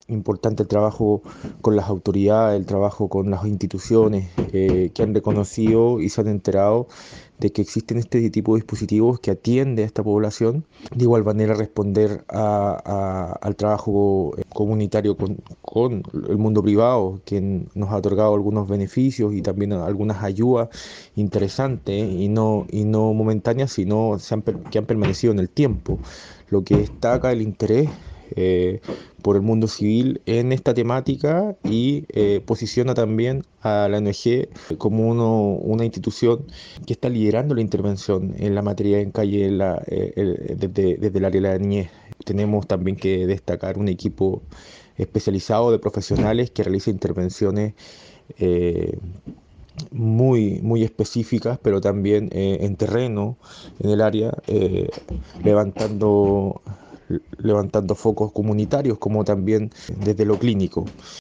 importante el trabajo con las autoridades, el trabajo con las instituciones que han reconocido y se han enterado de que existen este tipo de dispositivos que atiende a esta población. De igual manera responder al trabajo comunitario con el mundo privado, que nos ha otorgado algunos beneficios y también algunas ayudas interesantes y no momentáneas, sino que han permanecido en el tiempo, lo que destaca el interés eh, por el mundo civil en esta temática y posiciona también a la ONG como una institución que está liderando la intervención en la materia en calle desde el área de la niñez. Tenemos también que destacar un equipo especializado de profesionales que realiza intervenciones eh, muy específicas, pero también en terreno, en el área, levantando, levantando focos comunitarios, como también desde lo clínico.